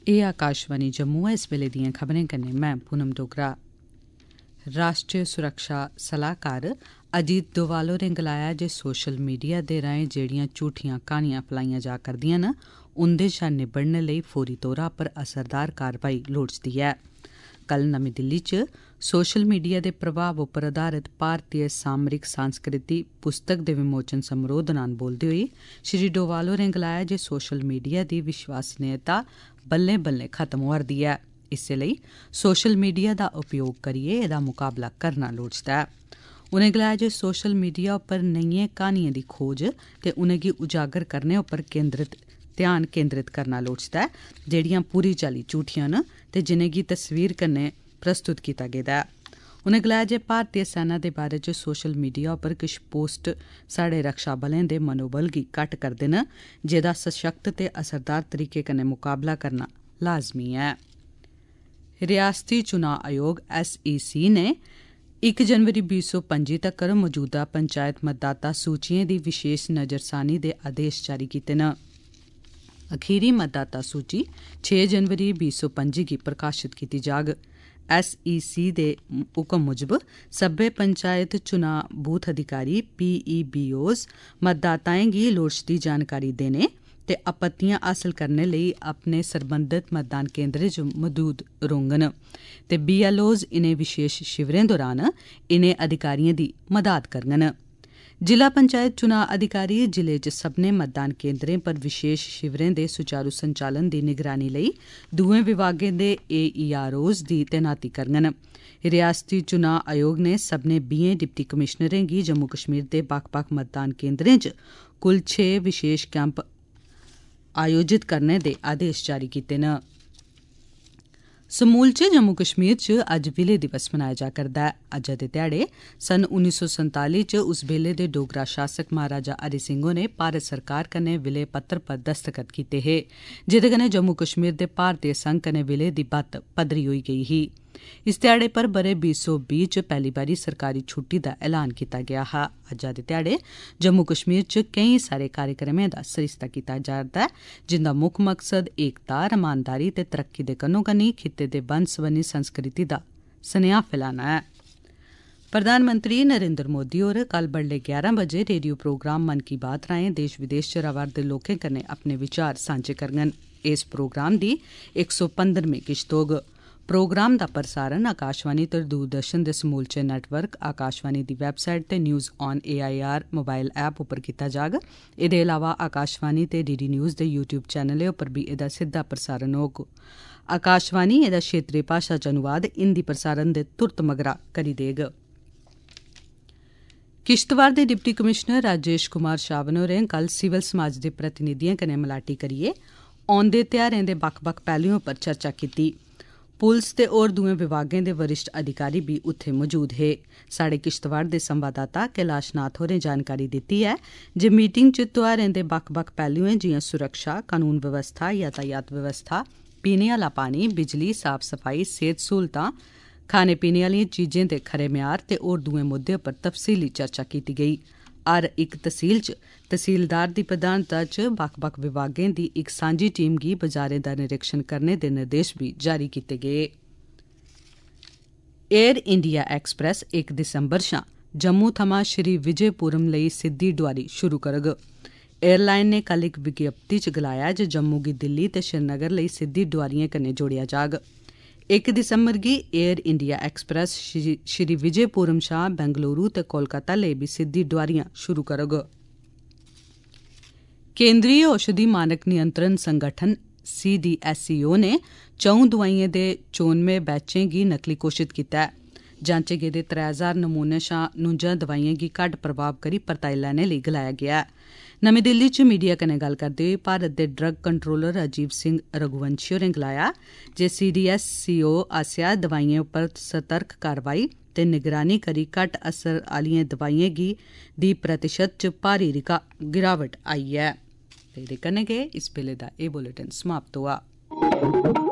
एह् आकाशवाणी जम्मू ऐ। इस वेले दियां खबरें कन्नै मैं पूनम डोगरा। राष्ट्रीय सुरक्षा सलाहकार अजीत डोवाल होरें गलाया जे सोशल मीडिया दे राएं जेड़ियां झूठियां क्हानियां फैलाइयां जा करदियां न उंदे शा निबड़ने लेई फौरी तौरा पर असरदार कारवाई लोड़चदी ऐ। कल नमीं दिल्ली च सोशल मीडिया दे प्रभाव उप्पर आधारित भारतीय सामरिक सांस्कृति पुस्तक दे विमोचन समारोह दौरान बोलदे होई श्री डोवाल होरें गलाया जे सोशल मीडिया दी विश्वसनीयता बल्लें बल्लें खत्म होआ'रदी ऐ। इस्सै लेई सोशल मीडिया दा उपयोग करियै एह्दा मुकाबला करना लोड़चदा ऐ। उनें गलाया जे सोशल मीडिया उप्पर नेइयें क्हानियें दी खोज ते उनेंगी उजागर करने उप्पर ध्यान केंद्रित करना लोड़चदा ऐ जेड़ियां पूरी चाल्ली झूठियां न ते जिनेंगी तस्वीर कन्नै प्रस्तुत कीता गेदा ऐ। उनें गलाया जे भारतीय सेना दे बारे च सोशल मीडिया उप्पर किश पोस्ट साढ़े रक्षा बलें दे मनोबल गी घट्ट करदे न जेह्दा सशक्त ते असरदार तरीके कन्नै मुकाबला करना लाज़मी ऐ। रियासती चुनां आयोग SEC ने 1 जनवरी 2025 तक्कर मौजूदा पंचायत मतदाता सूचियें दी विशेष नज़रसानी दे आदेश जारी कीते न। अखीरी मतदाता सूची 6 जनवरी 2025 गी प्रकाशित कीती जाग। SEC दे हुक्म मुजब सब्बै पंचायत चुनां बूथ अधिकारी PEBOs मतदाताएं गी लोड़चदी जानकारी देने ते आपत्तियां हासल करने लेई अपने सरबंधत मतदान केंद्रें च मौजूद रौह्ङन ते BLOs इनें विशेष शिविरें दौरान इनें अधिकारियें दी मदाद करङन। जिला पंचायत चुनां अधिकारी जिले च सब्भनें मतदान केंद्रें पर विशेष शिविरें दे सुचारू संचालन दी निगरानी लेई दुए विभागें दे AEROs दी तैनाती करङन। रियासती चुनां आयोग ने सब्भनें 20 डिप्टी कमिशनरें गी जम्मू कश्मीर दे बक्ख-बक्ख मतदान केंद्रें च कुल 6 विशेष कैंप आयोजित करने दे आदेश जारी कीते न। समूलचे जम्मू कश्मीर च अज्ज विलय दिवस मनाया जा करदा ऐ। अज्जै दे ध्याड़े सन 1947 च उस बेल्ले दे डोगरा शासक महाराजा हरि सिंह होरें भारत सरकार कन्नै विलय पत्र पर दस्तखत कीते हे जेह्दे कन्नै जम्मू कश्मीर दे भारतीय संघ कन्नै विलय दी बत्त पद्धरी होई गेई ही। इस ध्याड़े पर ब'रे 2020 च पैह्ली बारी सरकारी छुट्टी दा ऐलान कीता गेआ हा। अज्जै दे ध्याड़े जम्मू कश्मीर च केईं सारे कार्यक्रमें दा सरिस्ता कीता जा'रदा ऐ जिंदा मुक्ख मकसद एकता, रमानदारी ते तरक्की दे कन्नो कन्नी खित्ते दे बन्न सबन्नी संस्कृति दा सनेहा फैलाना ऐ। प्रधानमंत्री नरेंद्र मोदी होर कल बडलै 11 बजे रेडियो प्रोग्राम मन की बात राएं देश विदेश च रवा'रदे लोकें कन्नै अपने विचार सांझे करङन। इस प्रोग्राम दी 115वीं किश्त होग। प्रोग्राम दा प्रसारण आकाशवाणी ते दूरदर्शन दे समूलचे नेटवर्क, आकाशवाणी दी वैबसाइट ते news on AIR mobile app उप्पर कीता जाग। एह्दे अलावा आकाशवाणी ते DD न्यूज़ दे YouTube चैनलें उप्पर बी एह्दा सिद्धा प्रसारण होग। आकाशवाणी एह्दा क्षेत्रीय भाशा च अनुवाद हिंदी प्रसारण दे तुरत मगरा करी देग। किश्तवाड़ दे डिप्टी कमिशनर राजेश कुमार शावन होरें कल सिविल समाज दे प्रतिनिधिएं कन्नै मलाटी करियै औंदे ध्यारें दे बक्ख-बक्ख पैह्लुएं पर चर्चा कीती। पुलस ते होर दुए विभागें दे वरिष्ठ अधिकारी बी उत्थे मौजूद हे। साढ़े किश्तवाड़ दे संवाददाता कैलाश नाथ होरें जानकारी दित्ती ऐ जे मीटिंग च त्यौहारें दे बक्ख-बक्ख पैह्लुएं जियां सुरक्षा, कानून व्यवस्था, यातायात व्यवस्था, पीने आह्ला पानी, बिजली, साफ सफाई, सेह्त सहूलतां, खाने पीने आह्लिएं चीजें दे खरे म्यार ते होर दुए मुद्दें उप्पर तफसीली चर्चा कीती गेई। हर इक तहसील च तहसीलदार दी प्रधानता च बक्ख-बक्ख विभागें दी इक सांझी टीम गी बाजारें दा निरीक्षण करने दे निर्देश बी जारी कीते गे। एयर इंडिया एक्सप्रेस 1 दिसंबर शा जम्मू थमां श्री विजयपुरम लेई सिद्धी डोआरी शुरू करग। एयरलाइन ने कल इक विज्ञप्ति च गलाया जे जम्मू गी दिल्ली ते श्रीनगर लेई सिद्धी डोआरियें कन्नै जोड़ेआ जाग। 1 दिसंबर गी air India express Shri Vijayapuram शा बेंगलुरु ते कोलकाता लेई बी सिद्धी डोआरियां शुरू करग। केंद्रीय औषधि मानक नियंत्रण संगठन CDSCO ने 4 दोआइयें दे 94 बैचें गी नकली घोषित कीता ऐ। जांचे गेदे 3000 नमूने शा 49 दवाइयें गी घट्ट प्रभाव करी परताई लैने लेई गलाया गेआ ऐ। नमीं दिल्ली च मीडिया कन्नै गल्ल करदे होई भारत दे ड्रग कंट्रोलर राजीव सिंह रघुवंशी होरें गलाया जे CDSCO आसेआ दवाइयें उप्पर सतर्क कारवाई ते निगरानी करी घट्ट असर आह्लियें दवाइयें दी प्रतिशत च भारी गिरावट आई ऐ। एह्दे कन्नै गै इस बेल्ले दा एह् बुलेटिन समाप्त होआ।